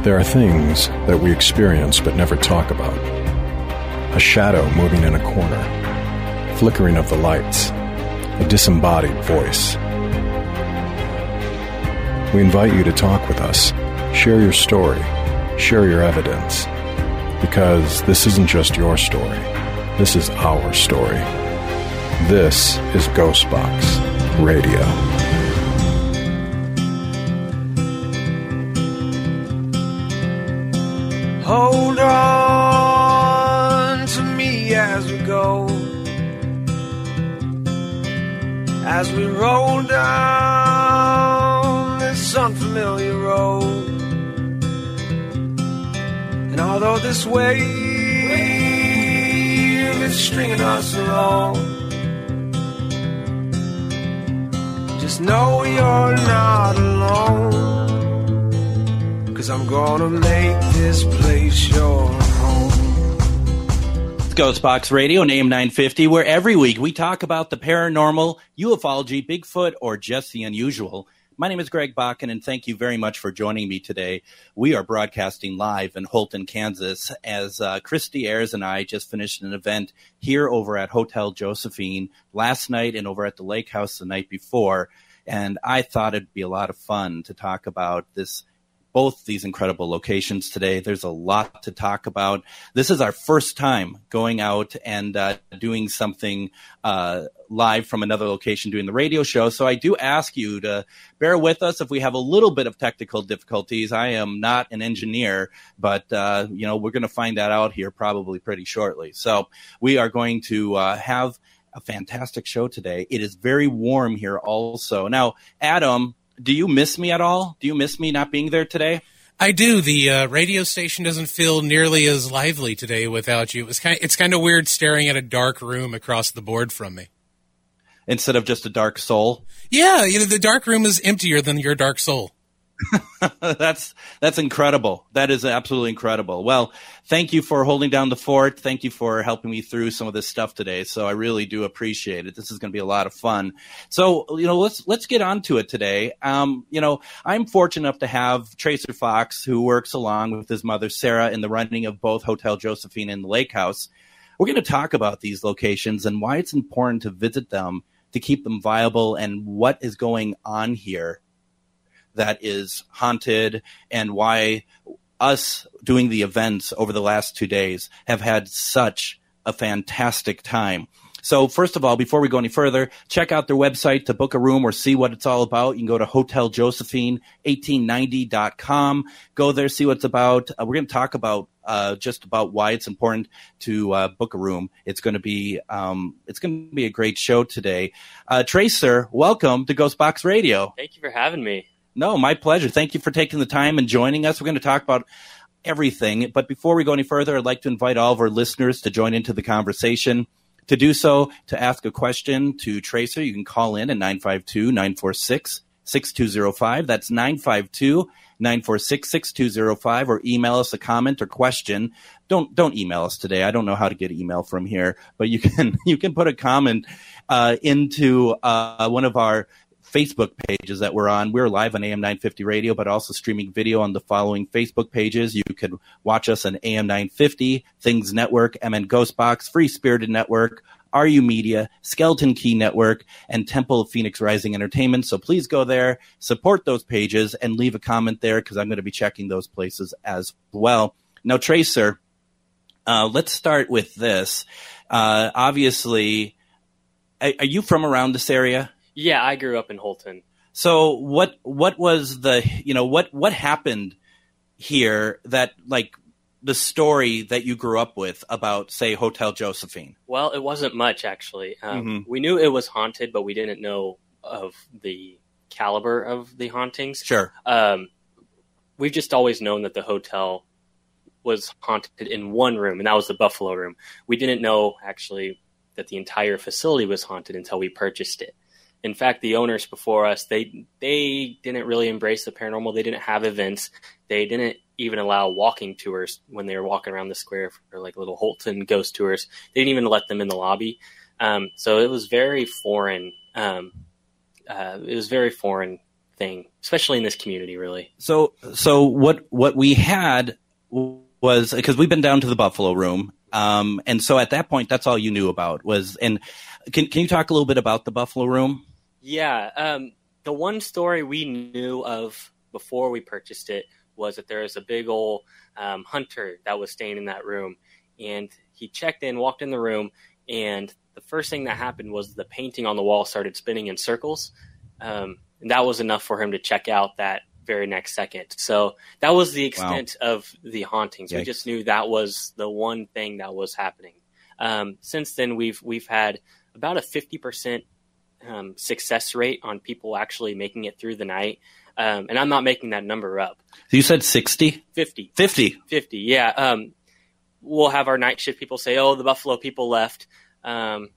There are things that we experience but never talk about. A shadow moving in a corner, flickering of the lights, a disembodied voice. We invite you to talk with us, share your story, share your evidence, because this isn't just your story, this is our story. This is Ghostbox Radio. Hold on to me as we go, as we roll down this unfamiliar road. And although this wave is stringing us along, just know you're not alone. 'Cause I'm gonna make this place your home. It's Ghostbox Radio on AM 950, where every week we talk about the paranormal, ufology, Bigfoot, or just the unusual. My name is Greg Bakken, and thank you very much for joining me today. We are broadcasting live in Holton, Kansas, as Christy Ayers and I just finished an event here over at Hotel Josephine last night and over at the Lake House the night before. And I thought it'd be a lot of fun to talk about both these incredible locations today. There's a lot to talk about. This is our first time going out and doing something live from another location, doing the radio show. So I do ask you to bear with us if we have a little bit of technical difficulties. I am not an engineer, but we're going to find that out here probably pretty shortly. So we are going to have a fantastic show today. It is very warm here also. Now, Adam, do you miss me at all? Do you miss me not being there today? I do. The radio station doesn't feel nearly as lively today without you. It's kind of weird staring at a dark room across the board from me. Instead of just a dark soul? Yeah, the dark room is emptier than your dark soul. That's incredible. That is absolutely incredible. Well, thank you for holding down the fort. Thank you for helping me through some of this stuff today. So I really do appreciate it. This is going to be a lot of fun. So, let's get on to it today. I'm fortunate enough to have Tracer Fox, who works along with his mother, Sarah, in the running of both Hotel Josephine and the Lake House. We're going to talk about these locations and why it's important to visit them to keep them viable and what is going on here that is haunted, and why us doing the events over the last 2 days have had such a fantastic time. So first of all, before we go any further, check out their website to book a room or see what it's all about. You can go to hoteljosephine1890.com. Go there, see what it's about. We're going to talk about just about why it's important to book a room. It's going to be a great show today. Tracer, welcome to Ghostbox Radio. Thank you for having me. No, my pleasure. Thank you for taking the time and joining us. We're going to talk about everything. But before we go any further, I'd like to invite all of our listeners to join into the conversation. To do so, to ask a question to Tracer, you can call in at 952-946-6205. That's 952-946-6205, or email us a comment or question. Don't email us today. I don't know how to get email from here, but you can put a comment into one of our Facebook pages that we're on. We're live on AM 950 Radio, but also streaming video on the following Facebook pages. You could watch us on AM 950, Things Network, MN Ghostbox, Free Spirited Network, RU Media, Skeleton Key Network, and Temple of Phoenix Rising Entertainment. So please go there, support those pages, and leave a comment there, because I'm going to be checking those places as well. Now, Tracer, let's start with this. Obviously, are you from around this area? Yeah, I grew up in Holton. So what was what happened here that, like, the story that you grew up with about, say, Hotel Josephine? Well, it wasn't much, actually. We knew it was haunted, but we didn't know of the caliber of the hauntings. Sure. We've just always known that the hotel was haunted in one room, and that was the Buffalo Room. We didn't know, actually, that the entire facility was haunted until we purchased it. In fact, the owners before us, they didn't really embrace the paranormal. They didn't have events. They didn't even allow walking tours when they were walking around the square for like little Holton ghost tours. They didn't even let them in the lobby. So it was very foreign. It was very foreign thing, especially in this community, really. So what we had was, because we've been down to the Buffalo Room, and so at that point, that's all you knew about was. And can you talk a little bit about the Buffalo Room? Yeah, the one story we knew of before we purchased it was that there was a big old hunter that was staying in that room, and he checked in, walked in the room, and the first thing that happened was the painting on the wall started spinning in circles, and that was enough for him to check out that very next second. So that was the extent of the hauntings. Yikes. We just knew that was the one thing that was happening. Since then, we've had about a 50% success rate on people actually making it through the night. And I'm not making that number up. You said 60? 50. 50. 50, yeah. We'll have our night shift people say, oh, the Buffalo people left. And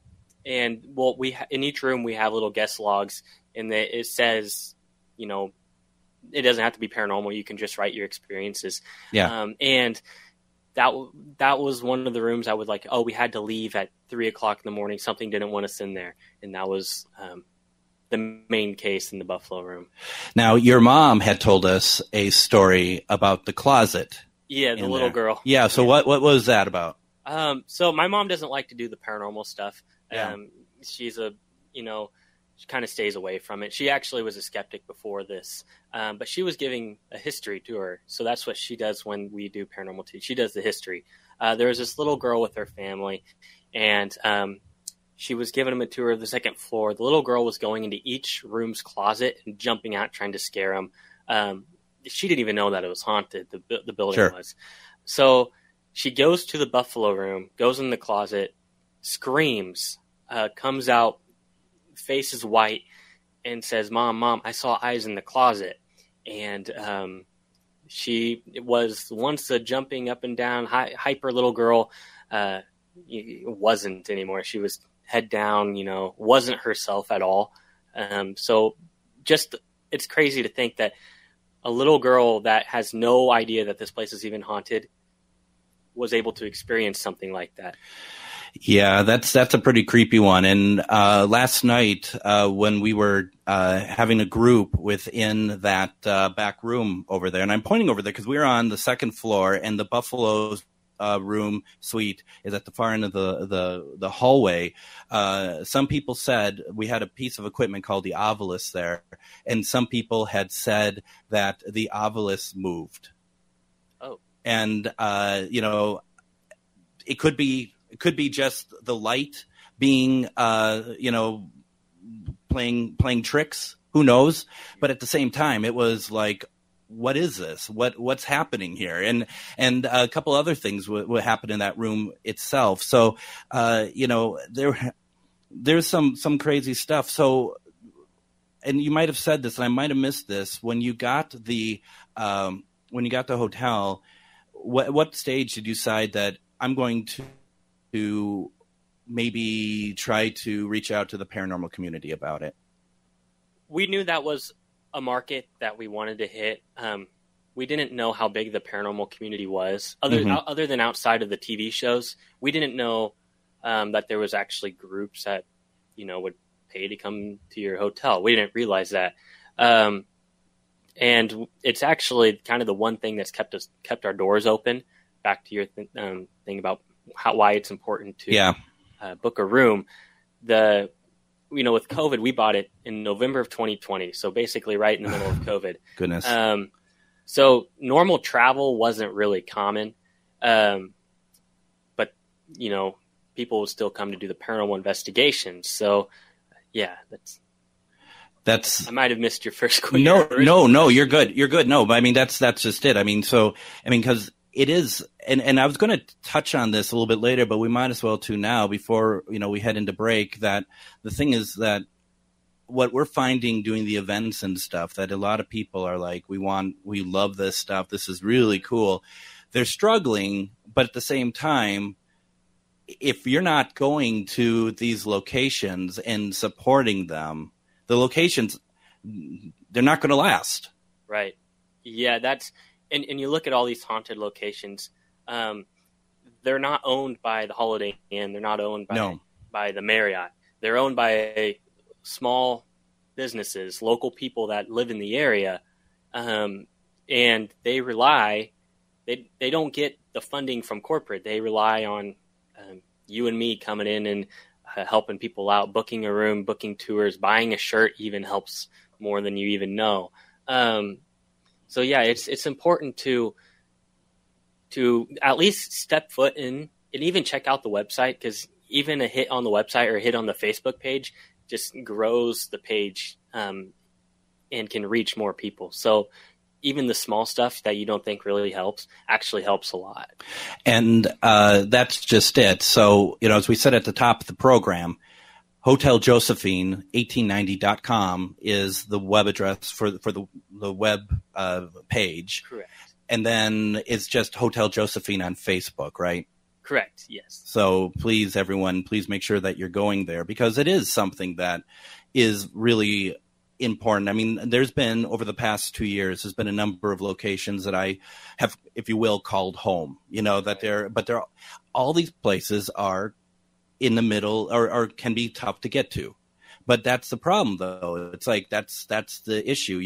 in each room we have little guest logs, and it says, it doesn't have to be paranormal. You can just write your experiences. Yeah. And that was one of the rooms I would we had to leave at 3:00 in the morning. Something didn't want us in there. And that was the main case in the Buffalo Room. Now, your mom had told us a story about the closet. Yeah, the little girl. Yeah, so what was that about? So my mom doesn't like to do the paranormal stuff. Yeah. She's she kind of stays away from it. She actually was a skeptic before this, but she was giving a history to her. So that's what she does when we do paranormal too. She does the history. There was this little girl with her family, and she was giving them a tour of the second floor. The little girl was going into each room's closet and jumping out, trying to scare them. She didn't even know that it was haunted. The building Sure. was. So she goes to the Buffalo Room, goes in the closet, screams, comes out, face is white, and says, Mom, I saw eyes in the closet. And she was once a jumping up and down, hyper little girl. Wasn't anymore. She was head down, wasn't herself at all. So just, it's crazy to think that a little girl that has no idea that this place is even haunted was able to experience something like that. Yeah, that's a pretty creepy one. And last night, when we were having a group within that back room over there, and I'm pointing over there because we were on the second floor, and the Buffalo's room suite is at the far end of the hallway. Some people said we had a piece of equipment called the Ovilus there, and some people had said that the Ovilus moved. Oh, and it could be just the light being playing tricks. Who knows? But at the same time, it was like, what is this? What's happening here? And a couple other things would happen in that room itself. So, there's some crazy stuff. So, and you might have said this, and I might have missed this, when you got the hotel, what stage did you decide that I'm going to maybe try to reach out to the paranormal community about it? We knew that was a market that we wanted to hit. We didn't know how big the paranormal community was. Other than outside of the TV shows, we didn't know that there was actually groups that, would pay to come to your hotel. We didn't realize that. And it's actually kind of the one thing that's kept our doors open. Back to your thing about why it's important to book a room. With COVID, we bought it in November of 2020. So basically right in the middle of COVID. Goodness. So normal travel wasn't really common. But, people would still come to do the paranormal investigations. So yeah, that's, I might have missed your first question. No, you're good. You're good. No, but I mean, that's just it. I mean, cause it is, and I was going to touch on this a little bit later, but we might as well too now before, we head into break, that the thing is that what we're finding doing the events and stuff, that a lot of people are like, we love this stuff. This is really cool. They're struggling, but at the same time, if you're not going to these locations and supporting them, the locations, they're not going to last. Right. Yeah, that's, and you look at all these haunted locations, they're not owned by the Holiday Inn. They're not owned by the Marriott. They're owned by a small businesses, local people that live in the area, and they rely. They don't get the funding from corporate. They rely on you and me coming in and helping people out, booking a room, booking tours, buying a shirt even helps more than you even know. So yeah, it's important to at least step foot in and even check out the website, because even a hit on the website or a hit on the Facebook page just grows the page and can reach more people. So even the small stuff that you don't think really helps actually helps a lot. And that's just it. So, as we said at the top of the program, Hotel Josephine 1890.com is the web address for the web page. Correct. And then it's just Hotel Josephine on Facebook, right? Correct, yes. So please, everyone, please make sure that you're going there, because it is something that is really important. I mean, there's been, over the past 2 years, there's been a number of locations that I have, if you will, called home, that all these places are in the middle or can be tough to get to. But that's the problem, though. It's like, that's the issue.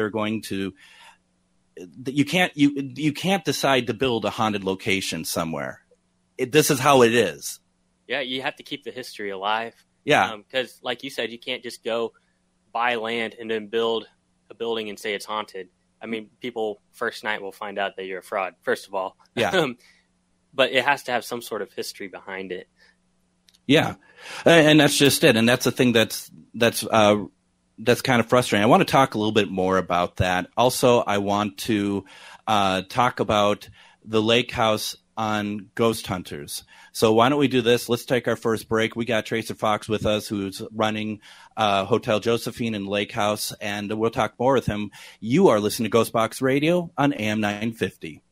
You can't decide to build a haunted location somewhere. This is how it is. Yeah, you have to keep the history alive. Yeah. Because like you said, you can't just go buy land and then build a building and say it's haunted. I mean, people first night will find out that you're a fraud, first of all. Yeah. But it has to have some sort of history behind it. Yeah. And that's just it. And that's the thing that's kind of frustrating. I want to talk a little bit more about that. Also, I want to talk about the lake house on ghost hunters. So why don't we do this? Let's take our first break. We got Tracer Fox with us, who's running Hotel Josephine and Lake House, and we'll talk more with him. You are listening to Ghostbox Radio on AM 950.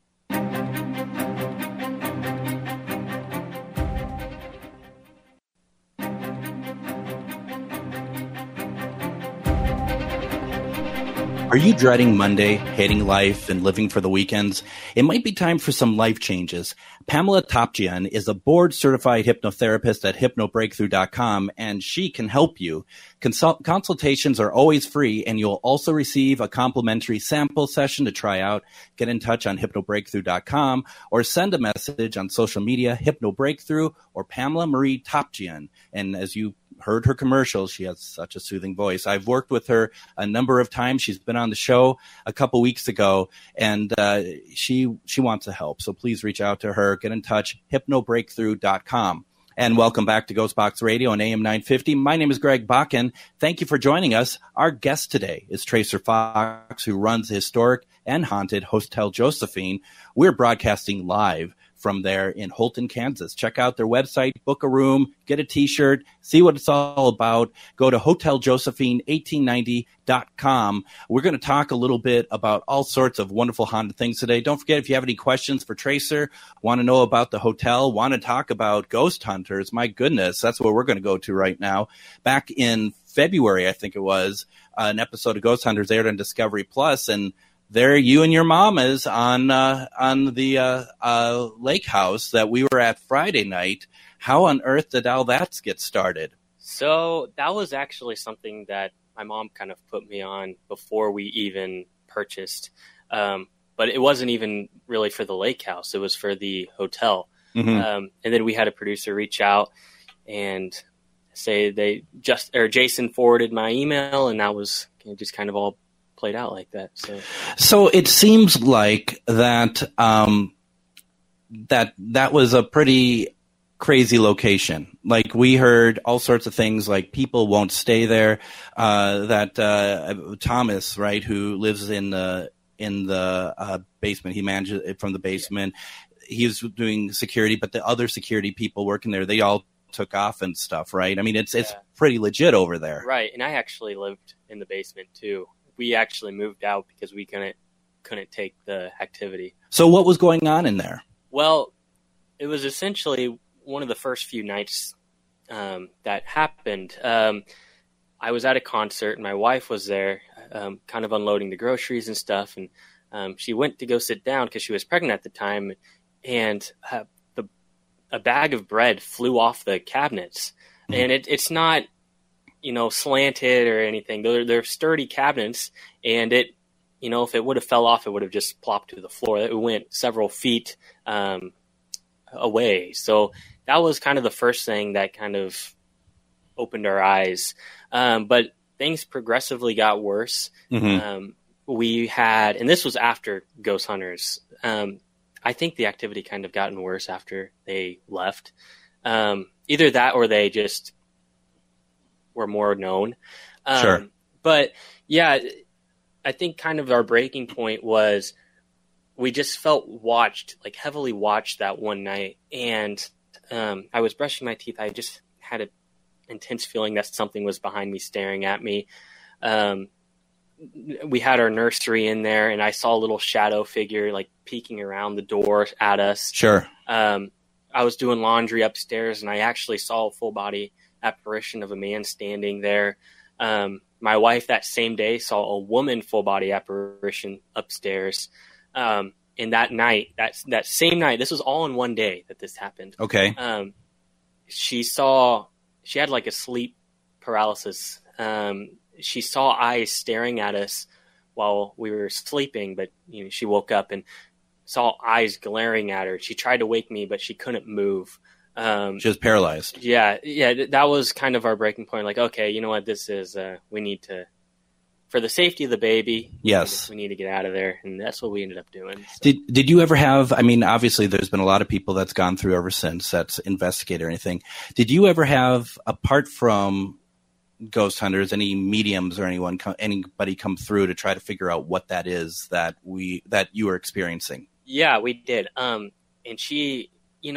Are you dreading Monday, hating life, and living for the weekends? It might be time for some life changes. Pamela Topjian is a board-certified hypnotherapist at hypnobreakthrough.com, and she can help you. Consultations are always free, and you'll also receive a complimentary sample session to try out. Get in touch on hypnobreakthrough.com or send a message on social media, HypnoBreakthrough or Pamela Marie Topjian. And as you heard her commercials, she has such a soothing voice. I've worked with her a number of times. She's been on the show a couple weeks ago, and she wants to help. So please reach out to her. Get in touch, hypnobreakthrough.com. And welcome back to Ghostbox Radio on AM 950. My name is Greg Bakken. Thank you for joining us. Our guest today is Tracer Fox, who runs the historic and haunted Hotel Josephine. We're broadcasting live from there in Holton, Kansas. Check out their website, book a room, get a t-shirt, see what it's all about. Go to hoteljosephine1890.com. We're going to talk a little bit about all sorts of wonderful haunted things today. Don't forget, if you have any questions for Tracer, want to know about the hotel, want to talk about ghost hunters, my goodness, that's where we're going to go to right now. Back in February, I think it was, an episode of Ghost Hunters aired on Discovery Plus, and there you and your mom is on the lake house that we were at Friday night. How on earth did all that get started? So that was actually something that my mom kind of put me on before we even purchased. But it wasn't even really for the lake house. It was for the hotel. Mm-hmm. And then we had a producer reach out and say Jason forwarded my email, and that was just kind of all played out like that. So it seems like that that was a pretty crazy location. Like, we heard all sorts of things, like people won't stay there. That Thomas, right, who lives in the basement, he manages it from the basement. He was doing security, but the other security people working there, they all took off and stuff, right? I mean, it's pretty legit over there, right? And I actually lived in the basement too. We actually moved out because we couldn't take the activity. So what was going on in there? Well, it was essentially one of the first few nights that happened. I was at a concert, and my wife was there kind of unloading the groceries and stuff, and she went to go sit down because she was pregnant at the time, and a bag of bread flew off the cabinets. Mm-hmm. And it's not slanted or anything. They're sturdy cabinets, and it, if it would have fell off, it would have just plopped to the floor. It went several feet away. So that was kind of the first thing that kind of opened our eyes. But things progressively got worse. Mm-hmm. We had, and this was after Ghost Hunters. I think the activity kind of gotten worse after they left. Either that or they just were more known. Sure. But yeah, I think kind of our breaking point was we just felt heavily watched that one night. And I was brushing my teeth. I just had an intense feeling that something was behind me, staring at me. We had our nursery in there, and I saw a little shadow figure peeking around the door at us. Sure. I was doing laundry upstairs, and I actually saw a full body apparition of a man standing there. My wife that same day saw a woman full body apparition upstairs. And that night, that same night, this was all in one day that this happened. Okay. She had a sleep paralysis. She saw eyes staring at us while we were sleeping, but she woke up and saw eyes glaring at her. She tried to wake me, but she couldn't move. She was paralyzed. Yeah. That was kind of our breaking point. Okay, you know what? This is, we need to, for the safety of the baby. Yes. We need to get out of there. And that's what we ended up doing. So. Did you ever have, obviously there's been a lot of people that's gone through ever since that's investigated or anything. Did you ever have, apart from Ghost Hunters, any mediums or anybody come through to try to figure out what that is that you were experiencing? Yeah, we did. And she,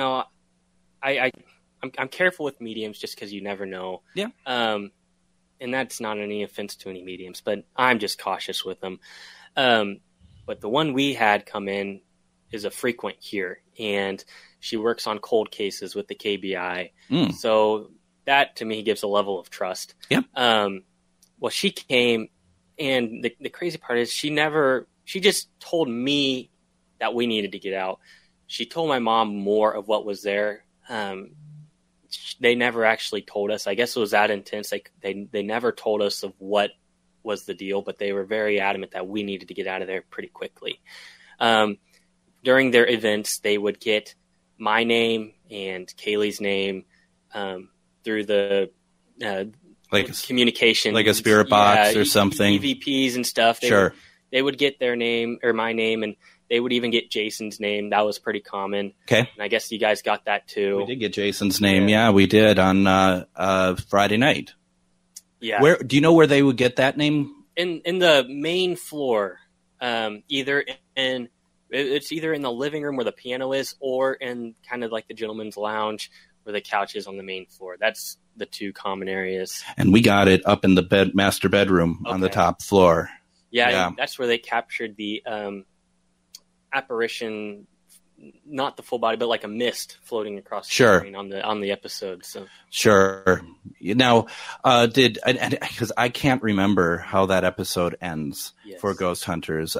I'm careful with mediums just because you never know. Yeah. And that's not any offense to any mediums, but I'm just cautious with them. But the one we had come in is a frequent here, and she works on cold cases with the KBI. So that to me gives a level of trust. Yeah. Well, she came, and the crazy part is she just told me that we needed to get out. She told my mom more of what was there. They never actually told us. I guess it was that intense. They never told us of what was the deal, but they were very adamant that we needed to get out of there pretty quickly. During their events, they would get my name and Kaylee's name through the communication, like a spirit box or something, EVPs and stuff. They would get their name or my name, and they would even get Jason's name. That was pretty common. Okay. And I guess you guys got that too. We did get Jason's name. Yeah, we did on Friday night. Yeah. Where do you know where they would get that name? In the main floor, either in the living room where the piano is, or in kind of like the gentleman's lounge where the couch is on the main floor. That's the two common areas. And we got it up in the master bedroom on the top floor. Yeah. That's where they captured the apparition, not the full body, but like a mist floating across the screen on the episode. So sure. Now, because I can't remember how that episode ends for Ghost Hunters.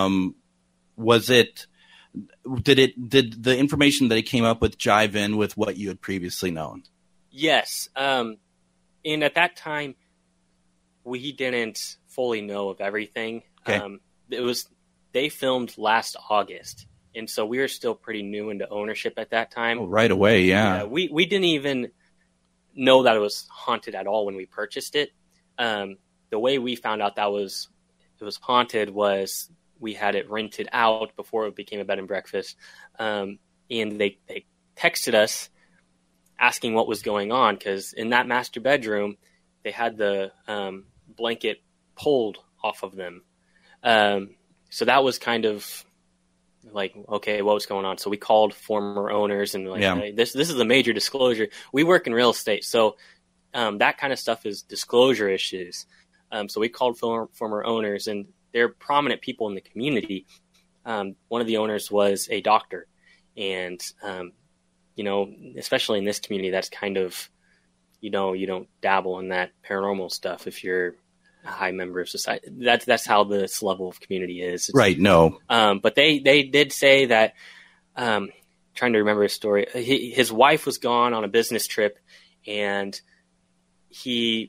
Did the information that it came up with jive in with what you had previously known? Yes. And at that time, we didn't fully know of everything. Okay. They filmed last August, and so we were still pretty new into ownership at that time. Oh, right away, yeah. We didn't even know that it was haunted at all when we purchased it. The way we found out that it was haunted was we had it rented out before it became a bed and breakfast, and they texted us asking what was going on, because in that master bedroom they had the blanket pulled off of them. So that was kind of like, okay, what was going on? So we called former owners and hey, this is a major disclosure. We work in real estate, so that kind of stuff is disclosure issues. So we called former owners, and they're prominent people in the community. One of the owners was a doctor, and especially in this community, that's kind of, you don't dabble in that paranormal stuff if you're a high member of society. That's how this level of community is. Right. No. But they did say that, trying to remember his story. His wife was gone on a business trip, and he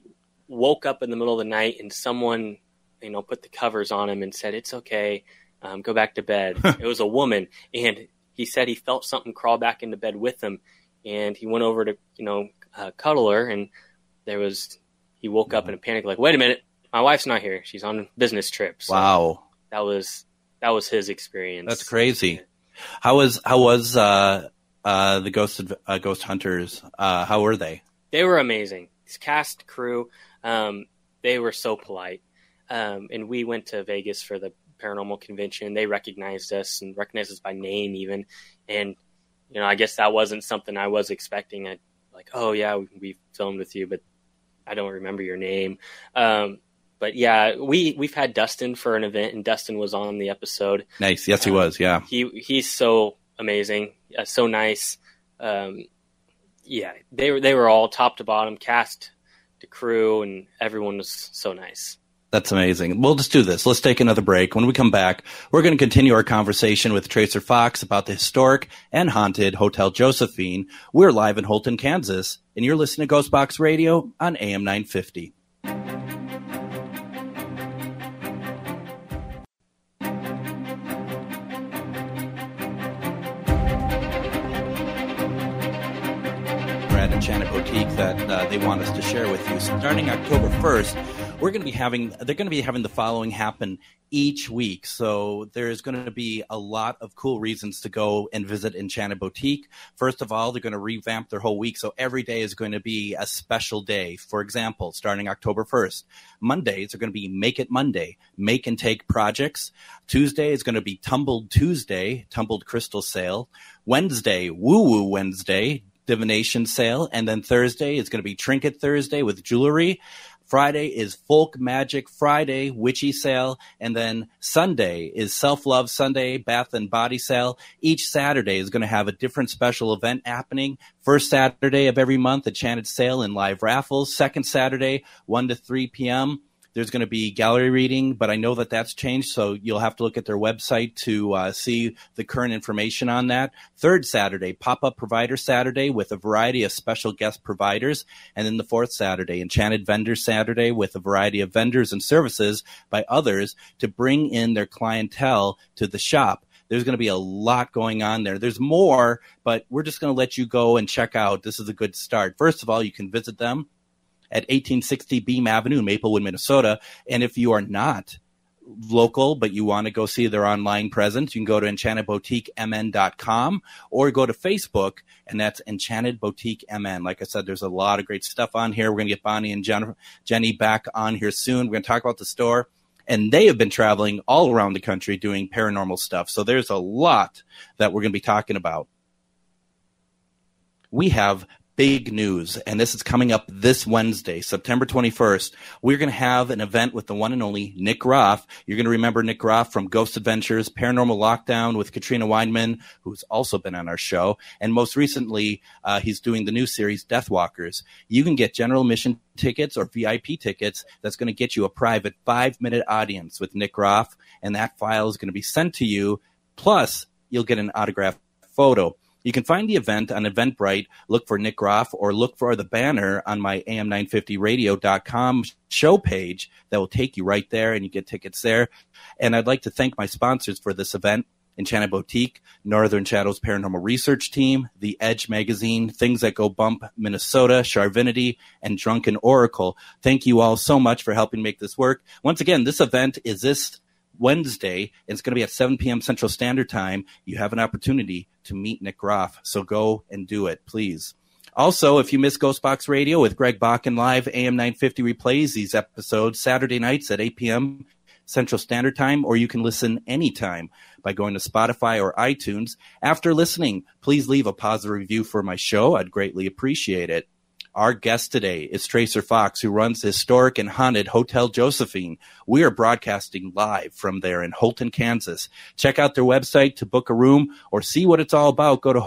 woke up in the middle of the night and someone, put the covers on him and said, "It's okay, go back to bed." It was a woman, and he said he felt something crawl back into bed with him, and he went over to, cuddle her, and he woke up in a panic, like, "Wait a minute, my wife's not here. She's on a business trip." So wow. That was his experience. That's crazy. How was the ghost hunters? How were they? They were amazing. This cast, crew, they were so polite. And we went to Vegas for the paranormal convention. They recognized us by name even. And, I guess that wasn't something I was expecting. I like, "Oh yeah, we filmed with you, but I don't remember your name." But yeah, we've had Dustin for an event, and Dustin was on the episode. Nice. Yes, he was. Yeah. He's so amazing. So nice. Yeah, they were all top to bottom, cast to crew, and everyone was so nice. That's amazing. We'll just do this. Let's take another break. When we come back, we're going to continue our conversation with Tracer Fox about the historic and haunted Hotel Josephine. We're live in Holton, Kansas, and you're listening to Ghost Box Radio on AM 950. Enchanted Boutique that they want us to share with you. Starting October 1st, they're going to be having the following happen each week. So there's going to be a lot of cool reasons to go and visit Enchanted Boutique. First of all, they're going to revamp their whole week. So every day is going to be a special day. For example, starting October 1st, Mondays are going to be Make It Monday, make and take projects. Tuesday is going to be Tumbled Tuesday, Tumbled Crystal Sale. Wednesday, Woo Woo Wednesday, divination sale. And then Thursday is going to be Trinket Thursday with jewelry. Friday is Folk Magic Friday, witchy sale. And then Sunday is Self-Love Sunday, bath and body sale. Each Saturday is going to have a different special event happening. First Saturday of every month, Enchanted Sale and live raffles. Second Saturday, 1 to 3 p.m., there's going to be gallery reading, but I know that that's changed, so you'll have to look at their website to see the current information on that. Third Saturday, Pop-Up Provider Saturday with a variety of special guest providers. And then the fourth Saturday, Enchanted Vendor Saturday with a variety of vendors and services by others to bring in their clientele to the shop. There's going to be a lot going on there. There's more, but we're just going to let you go and check out. This is a good start. First of all, you can visit them at 1860 Beam Avenue, Maplewood, Minnesota. And if you are not local, but you want to go see their online presence, you can go to enchantedboutiquemn.com or go to Facebook, and that's Enchanted Boutique MN. Like I said, there's a lot of great stuff on here. We're going to get Bonnie and Jenny back on here soon. We're going to talk about the store. And they have been traveling all around the country doing paranormal stuff. So there's a lot that we're going to be talking about. We have big news, and this is coming up this Wednesday, September 21st. We're going to have an event with the one and only Nick Groff. You're going to remember Nick Groff from Ghost Adventures, Paranormal Lockdown with Katrina Weinman, who's also been on our show. And most recently, he's doing the new series, Deathwalkers. You can get general admission tickets or VIP tickets. That's going to get you a private 5-minute audience with Nick Groff, and that file is going to be sent to you. Plus, you'll get an autographed photo. You can find the event on Eventbrite, look for Nick Groff, or look for the banner on my am950radio.com show page that will take you right there, and you get tickets there. And I'd like to thank my sponsors for this event: Enchanted Boutique, Northern Shadows Paranormal Research Team, The Edge Magazine, Things That Go Bump Minnesota, Charvinity, and Drunken Oracle. Thank you all so much for helping make this work. Once again, this event is this Wednesday. It's going to be at 7 p.m. Central Standard Time. You have an opportunity to meet Nick Groff, so go and do it, please. Also, if you miss Ghostbox Radio with Greg Bakken Live, AM 950 replays these episodes Saturday nights at 8 p.m. Central Standard Time, or you can listen anytime by going to Spotify or iTunes. After listening, please leave a positive review for my show. I'd greatly appreciate it. Our guest today is Tracer Fox, who runs the historic and haunted Hotel Josephine. We are broadcasting live from there in Holton, Kansas. Check out their website to book a room or see what it's all about. Go to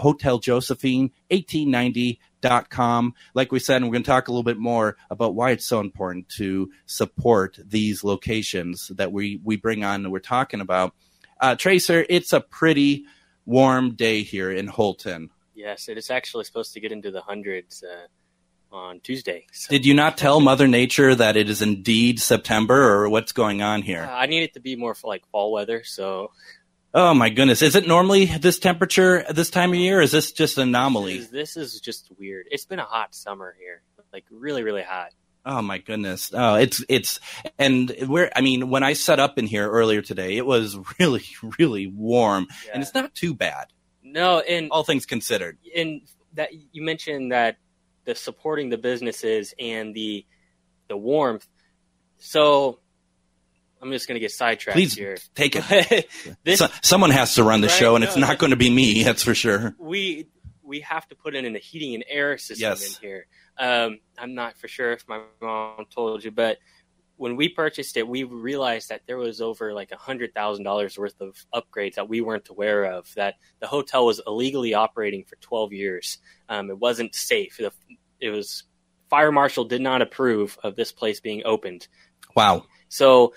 hoteljosephine1890.com. Like we said, and we're going to talk a little bit more about why it's so important to support these locations that we bring on and we're talking about. Tracer, it's a pretty warm day here in Holton. Yes, it is actually supposed to get into the hundreds on Tuesday. So, Did you not tell Mother Nature that it is indeed September, or what's going on here? I need it to be more for like fall weather. So, Oh my goodness. Is it normally this temperature this time of year? Or is this just an anomaly? this is just weird. It's been a hot summer here, like really, really hot. Oh my goodness. Oh, and when I set up in here earlier today, it was really, really warm, Yeah. and it's not too bad, No, and all things considered. that you mentioned that the supporting the businesses and the warmth. So I'm just going to get sidetracked Please here. take it. This Someone has to run the Right, show, and no, it's not going to be me, that's for sure. we have to put in a heating and air system Yes. in here. I'm not for sure if my mom told you, but when we purchased it, we realized that there was over like $100,000 worth of upgrades that we weren't aware of, that the hotel was illegally operating for 12 years. It wasn't safe. It was fire marshal did not approve of this place being opened. Wow. So,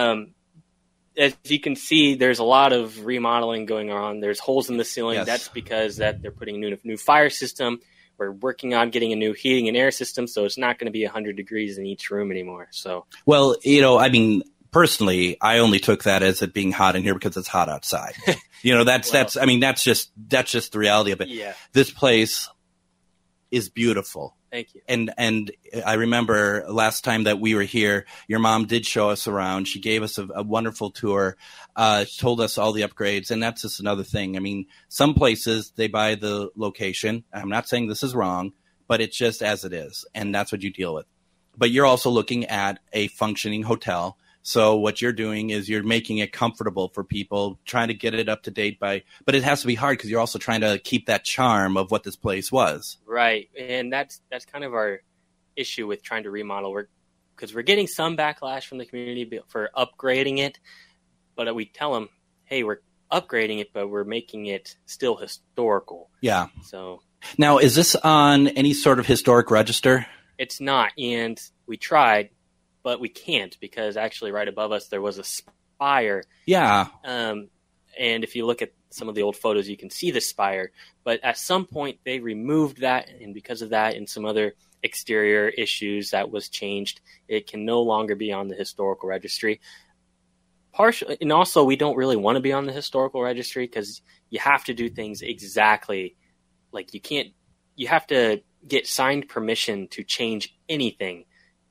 as you can see, there's a lot of remodeling going on. There's holes in the ceiling. Yes. That's because that they're putting a new fire system. We're working on getting a new heating and air system, so it's not going to be 100 degrees in each room anymore. So, Well, personally, I only took that as it being hot in here because it's hot outside. That's just the reality of it. yeah, This place is beautiful. thank you. And I remember last time that we were here, your mom did show us around. She gave us a wonderful tour. She told us all the upgrades, and that's just another thing. I mean, some places they buy the location. I'm not saying this is wrong, but it's just as it is, and that's what you deal with. But you're also looking at a functioning hotel. So what you're doing is you're making it comfortable for people, trying to get it up to date but it has to be hard because you're also trying to keep that charm of what this place was. Right, and that's kind of our issue with trying to remodel. Because we're getting some backlash from the community for upgrading it, but we tell them, hey, we're upgrading it, but we're making it still historical. Yeah. So Now, is this on any sort of historic register? it's not, and we tried, but we can't because actually right above us there was a spire. Yeah. And if you look at some of the old photos, you can see the spire. But at some point they removed that, and because of that and some other exterior issues that was changed, it can no longer be on the historical registry. Partially, and also we don't really want to be on the historical registry because you have to do things exactly like you have to get signed permission to change anything.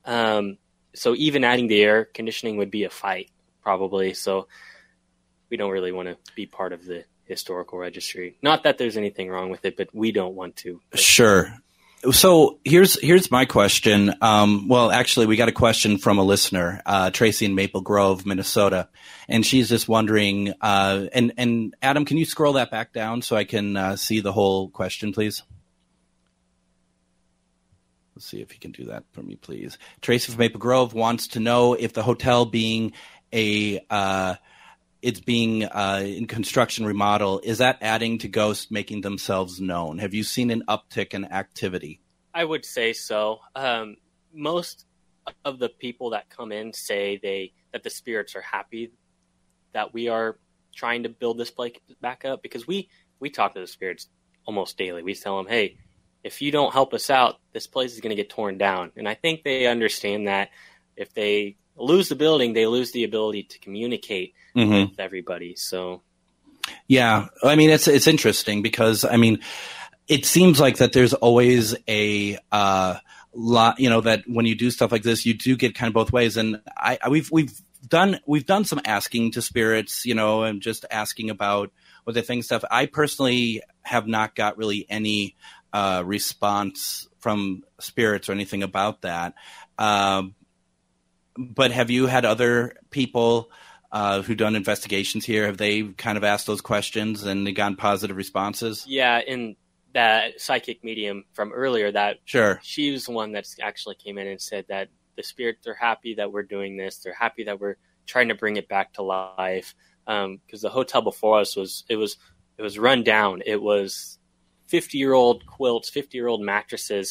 So even adding the air conditioning would be a fight probably. So we don't really want to be part of the historical registry. Not that there's anything wrong with it, but we don't want to. Sure. So here's my question. Well, actually, we got a question from a listener, Tracy in Maple Grove, Minnesota, and she's just wondering. And Adam, can you scroll that back down so I can see the whole question, please? Let's see if you can do that for me, please. Tracy from Maple Grove wants to know if the hotel being in construction remodel, is that adding to ghosts making themselves known? Have you seen an uptick in activity? I would say so. Most of the people that come in say that the spirits are happy that we are trying to build this place back up, because we talk to the spirits almost daily. We tell them, hey, if you don't help us out, this place is going to get torn down. And I think they understand that if they lose the building, they lose the ability to communicate with everybody. So, yeah, I mean, it's interesting because, I mean, it seems like that there's always a lot, that when you do stuff like this, you do get kind of both ways. And we've done some asking to spirits, and just asking about what they think stuff. I personally have not got really any response from spirits or anything about that. But have you had other people who've done investigations here? Have they kind of asked those questions and they gotten positive responses? yeah, and that psychic medium from earlier, that Sure. she was the one that actually came in and said that the spirits are happy that we're doing this. They're happy that we're trying to bring it back to life. Because the hotel before us was run down. It was 50-year-old quilts, 50-year-old mattresses.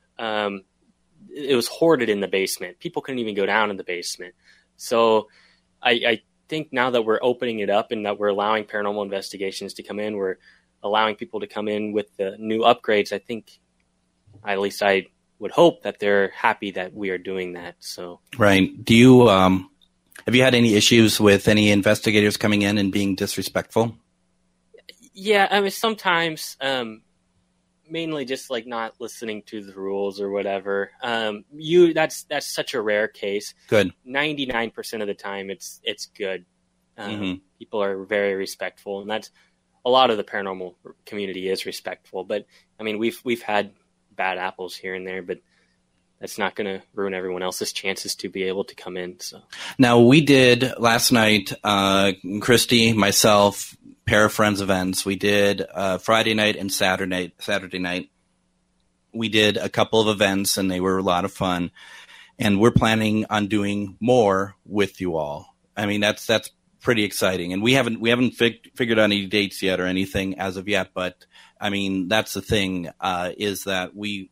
It was hoarded in the basement. People couldn't even go down in the basement. So I think now that we're opening it up and that we're allowing paranormal investigations to come in, we're allowing people to come in with the new upgrades. I think, at least I would hope that they're happy that we are doing that. So, right. Do you have you had any issues with any investigators coming in and being disrespectful? Yeah, I mean, sometimes, mainly just like not listening to the rules or whatever. That's such a rare case. Good. 99% of the time, it's good. People are very respectful, and that's a lot of the paranormal community is respectful. But I mean, we've had bad apples here and there, but that's not going to ruin everyone else's chances to be able to come in. So now we did last night, Christy, myself, pair of friends events. We did Friday night and Saturday night. We did a couple of events, and they were a lot of fun. And we're planning on doing more with you all. I mean, that's pretty exciting. And we haven't figured out any dates yet or anything as of yet. But I mean, that's the thing is that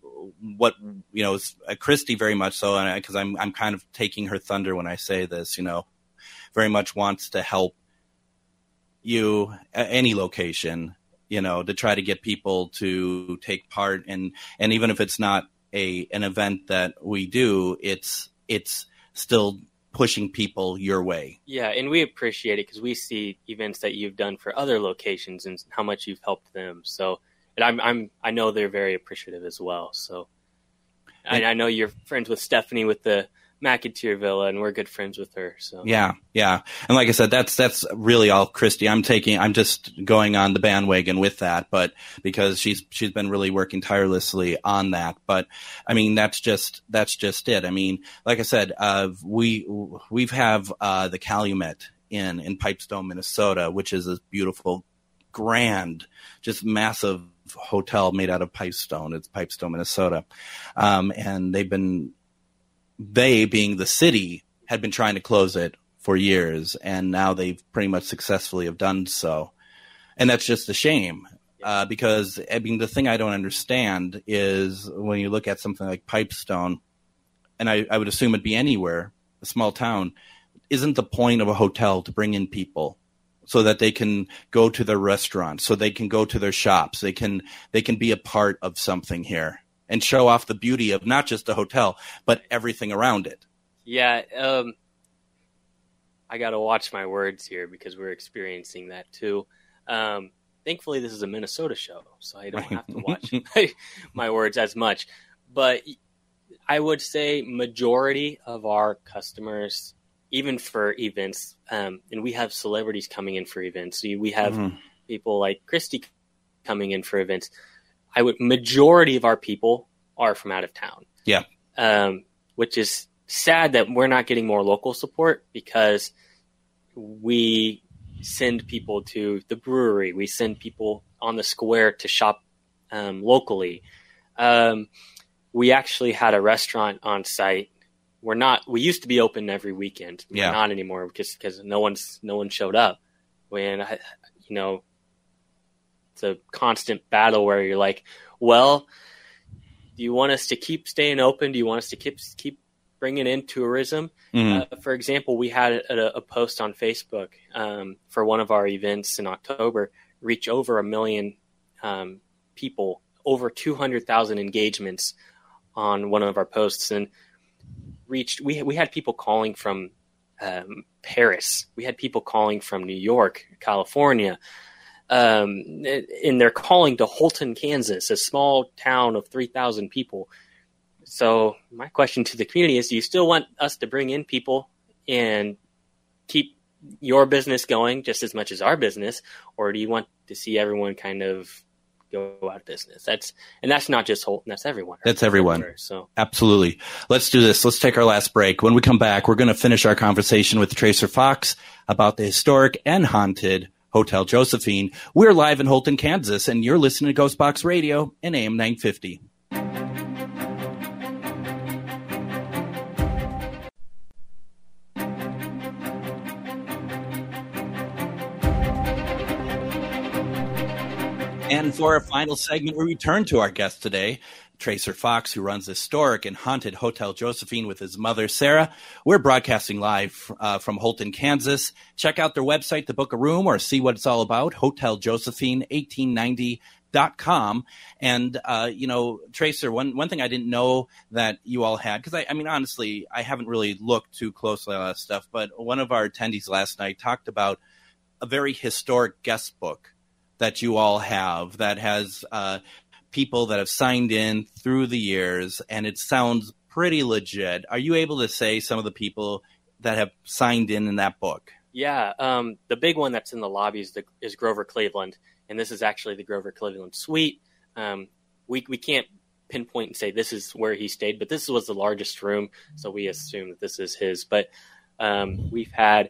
Christy very much so, because I'm kind of taking her thunder when I say this, very much wants to help you any location, to try to get people to take part, and even if it's not an event that we do, it's still pushing people your way. Yeah, and we appreciate it because we see events that you've done for other locations and how much you've helped them. So, and I know they're very appreciative as well. So, I know you're friends with Stephanie with the McAteer Villa, and we're good friends with her. So yeah, and like I said, that's really all Christy. I'm just going on the bandwagon with that, but because she's been really working tirelessly on that. But I mean, that's just it. I mean, like I said, we've have the Calumet in Pipestone, Minnesota, which is a beautiful, grand, just massive hotel made out of pipestone. It's Pipestone, Minnesota, and they being the city had been trying to close it for years, and now they've pretty much successfully have done so. And that's just a shame because, I mean, the thing I don't understand is when you look at something like Pipestone, and I would assume it'd be anywhere, a small town, isn't the point of a hotel to bring in people so that they can go to their restaurants, so they can go to their shops, they can be a part of something here and show off the beauty of not just the hotel, but everything around it. Yeah, I got to watch my words here because we're experiencing that too. Thankfully, this is a Minnesota show, so I don't have to watch my words as much. But I would say majority of our customers, even for events, and we have celebrities coming in for events. So we have people like Christy coming in for events. Majority of our people are from out of town. Yeah. Which is sad that we're not getting more local support because we send people to the brewery. We send people on the square to shop locally. We actually had a restaurant on site. We used to be open every weekend. Yeah. We're not anymore because no one showed up. It's a constant battle where you're like, well, do you want us to keep staying open? Do you want us to keep bringing in tourism? For example, we had a post on Facebook for one of our events in October, reach over 1 million people, over 200,000 engagements on one of our posts, and we had people calling from Paris. We had people calling from New York, California. And they're calling to Holton, Kansas, a small town of 3,000 people. So my question to the community is, do you still want us to bring in people and keep your business going just as much as our business, or do you want to see everyone kind of go out of business? That's not just Holton, that's everyone. That's everyone. So absolutely. Let's do this. Let's take our last break. When we come back, we're going to finish our conversation with Tracer Fox about the historic and haunted Hotel Josephine. We're live in Holton, Kansas, and you're listening to Ghost Box Radio and AM 950. And for our final segment, we return to our guest today, Tracer Fox, who runs the historic and haunted Hotel Josephine with his mother, Sarah. We're broadcasting live from Holton, Kansas. Check out their website to book a room or see what it's all about, hoteljosephine1890.com. .com. And, Tracer, one thing I didn't know that you all had, because I mean, honestly, I haven't really looked too closely at that stuff, but one of our attendees last night talked about a very historic guest book that you all have that has people that have signed in through the years, and it sounds pretty legit. Are you able to say some of the people that have signed in that book? Yeah, the big one that's in the lobby is Grover Cleveland, and this is actually the Grover Cleveland suite. We can't pinpoint and say this is where he stayed, but this was the largest room, so we assume that this is his. But we've had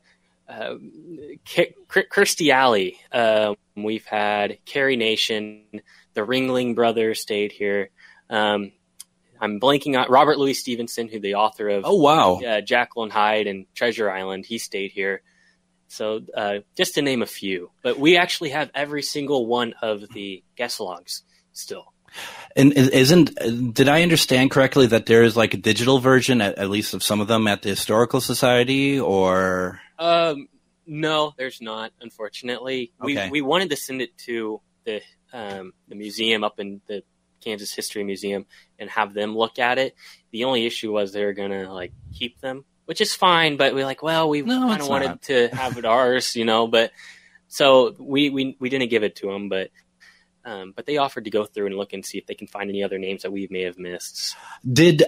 Kirstie Alley, we've had Carrie Nation, the Ringling Brothers stayed here. I'm blanking on Robert Louis Stevenson, who the author of Jekyll and Hyde and Treasure Island. He stayed here. So just to name a few, but we actually have every single one of the guest logs still. And did I understand correctly that there is like a digital version, at least of some of them, at the Historical Society, or? No, there's not. Unfortunately, okay. we wanted to send it to the museum up in the Kansas History Museum and have them look at it. The only issue was they were gonna keep them, which is fine, but we're like, well, we kind of wanted to have it ours, but so we didn't give it to them, but they offered to go through and look and see if they can find any other names that we may have missed. Did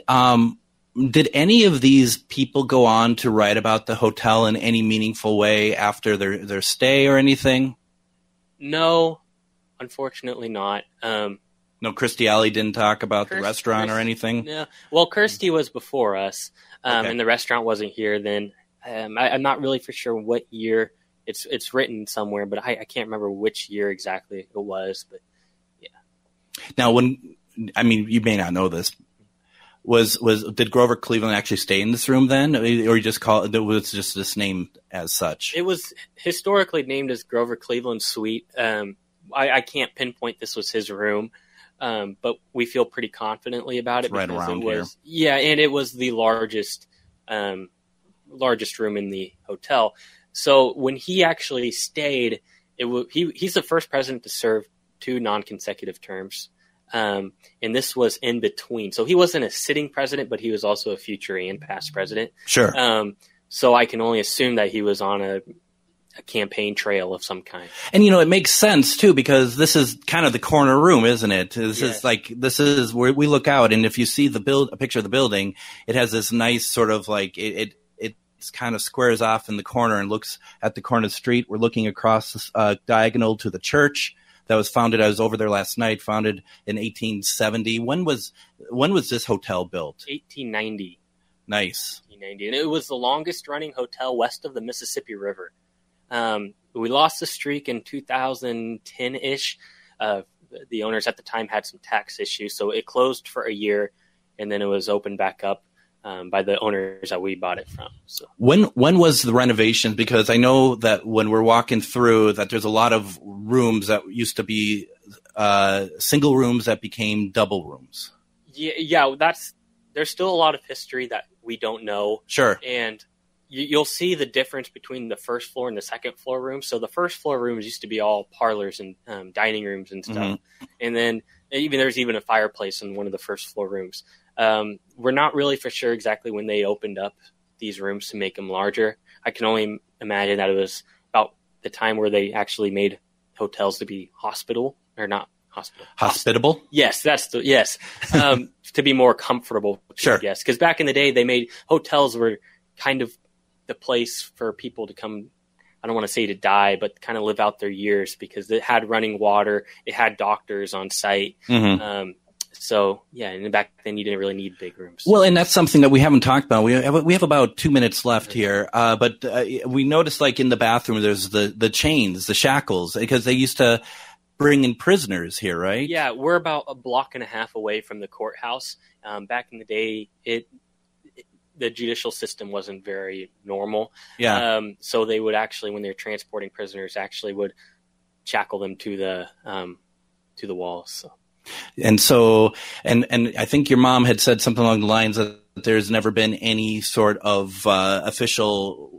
any of these people go on to write about the hotel in any meaningful way after their stay or anything? No, unfortunately not. No, Kirstie Alley didn't talk about the restaurant or anything? No. Well, Kirstie was before us, Okay. and the restaurant wasn't here then. I'm not really for sure what year it's written somewhere, but I can't remember which year exactly it was. But yeah. Now, you may not know this. Did Grover Cleveland actually stay in this room then, or you just call it was just this name as such? It was historically named as Grover Cleveland Suite. I can't pinpoint this was his room. But we feel pretty confidently about it right because around it was, here. Yeah, and it was the largest room in the hotel. So when he actually stayed, he's the first president to serve 2 non-consecutive terms, and this was in between. So he wasn't a sitting president, but he was also a future and past president. Sure. So I can only assume that he was on a campaign trail of some kind. And, it makes sense, too, because this is kind of the corner room, isn't it? This is where we look out, and if you see a picture of the building, it has this nice sort of it kind of squares off in the corner and looks at the corner of the street. We're looking across diagonal to the church that was founded. I was over there last night, founded in 1870. When was this hotel built? 1890. Nice. 1890. And it was the longest running hotel west of the Mississippi River. We lost the streak in 2010-ish. The owners at the time had some tax issues, so it closed for a year, and then it was opened back up by the owners that we bought it from. So when was the renovation? Because I know that when we're walking through, that there's a lot of rooms that used to be single rooms that became double rooms. Yeah, there's still a lot of history that we don't know. Sure, and you'll see the difference between the first floor and the second floor rooms. So the first floor rooms used to be all parlors and dining rooms and stuff. Mm-hmm. And then there's even a fireplace in one of the first floor rooms. We're not really for sure exactly when they opened up these rooms to make them larger. I can only imagine that it was about the time where they actually made hotels to be hospitable. Yes, yes. To be more comfortable, sure. I guess. Because back in the day, they made hotels were kind of the place for people to come, I don't want to say to die, but kind of live out their years because it had running water, it had doctors on site. Mm-hmm. So, yeah, and back then you didn't really need big rooms. Well, and that's something that we haven't talked about. We have about 2 minutes left here, but we noticed in the bathroom there's the chains, the shackles, because they used to bring in prisoners here, right? Yeah, we're about a block and a half away from the courthouse. Back in the day, the judicial system wasn't very normal. Yeah. So they would actually, when they're transporting prisoners, would shackle them to the walls. So. And so, and I think your mom had said something along the lines that there's never been any sort of official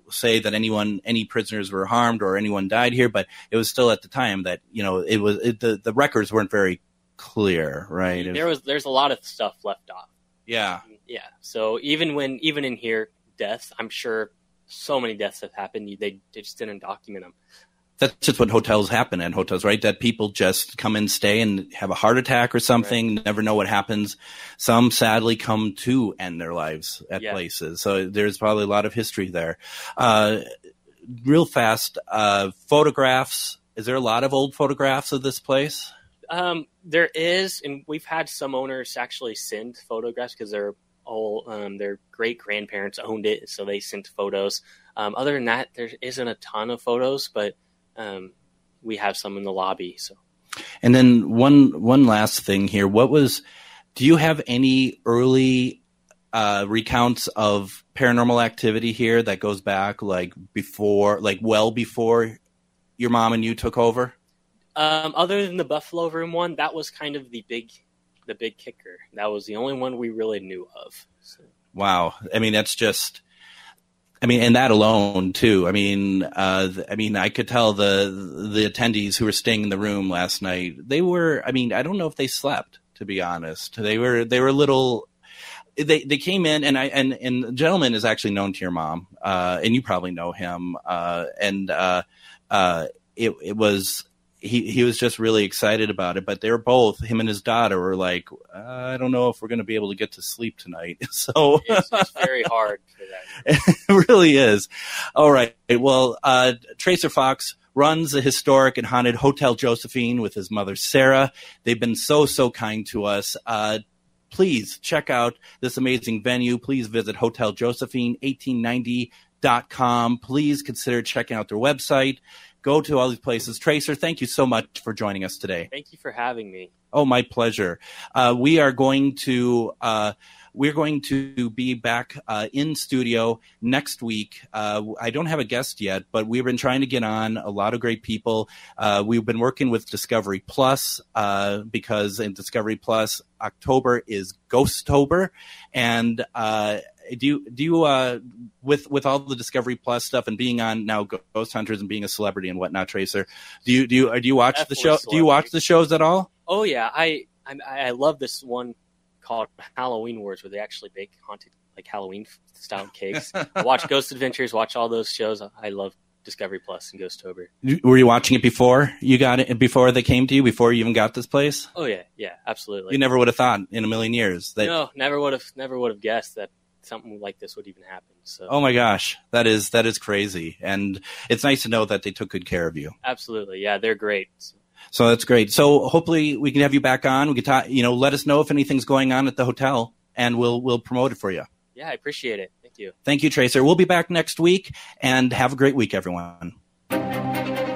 say that any prisoners were harmed or anyone died here, but it was still at the time that, the records weren't very clear, right? There's a lot of stuff left off. Yeah. Yeah. So even in here, deaths, I'm sure so many deaths have happened. They just didn't document them. That's just what hotels happen at hotels, right? That people just come and stay and have a heart attack or something, right. Never know what happens. Some sadly come to end their lives at places. So there's probably a lot of history there. Real fast, photographs. Is there a lot of old photographs of this place? There is, and we've had some owners actually send photographs because their great grandparents owned it, so they sent photos. Other than that, there isn't a ton of photos, but we have some in the lobby. So, and then one last thing here. Do you have any early recounts of paranormal activity here that goes back well before your mom and you took over? Other than the Buffalo Room one, that was kind of the big kicker. That was the only one we really knew of. So. Wow. I mean, that's just. And that alone too. I could tell the attendees who were staying in the room last night. They were. I don't know if they slept. To be honest, they were a little. They came in, and the gentleman is actually known to your mom, and you probably know him. It was. He was just really excited about it, but they were both, him and his daughter were like, I don't know if we're going to be able to get to sleep tonight. So it's very hard for that. It really is. All right. Well, Tracer Fox runs the historic and haunted Hotel Josephine with his mother, Sarah. They've been so kind to us. Please check out this amazing venue. Please visit Hotel Josephine 1890.com. Please consider checking out their website. Go to all these places. Tracer, thank you so much for joining us today. Thank you for having me. Oh, my pleasure. We're going to be back in studio next week. I don't have a guest yet, but we've been trying to get on a lot of great people. We've been working with Discovery Plus because in Discovery Plus, October is Ghosttober, and do you with all the Discovery Plus stuff and being on now Ghost Hunters and being a celebrity and whatnot, Tracer, do you watch the show? Do you watch the shows at all? Oh yeah, I love this one called Halloween Wars where they actually bake haunted Halloween style cakes. I watch Ghost Adventures, watch all those shows. I love Discovery Plus and Ghosttober. Were you watching it before you got it? Before they came to you? Before you even got this place? Oh yeah, absolutely. You never would have thought in a million years that. No, never would have guessed that something like this would even happen. So. Oh my gosh, that is crazy, and it's nice to know that they took good care of you. Absolutely, yeah, they're great. So that's great. So hopefully we can have you back on. We can talk. Let us know if anything's going on at the hotel, and we'll promote it for you. Yeah, I appreciate it. Thank you. Thank you, Tracer. We'll be back next week, and have a great week, everyone.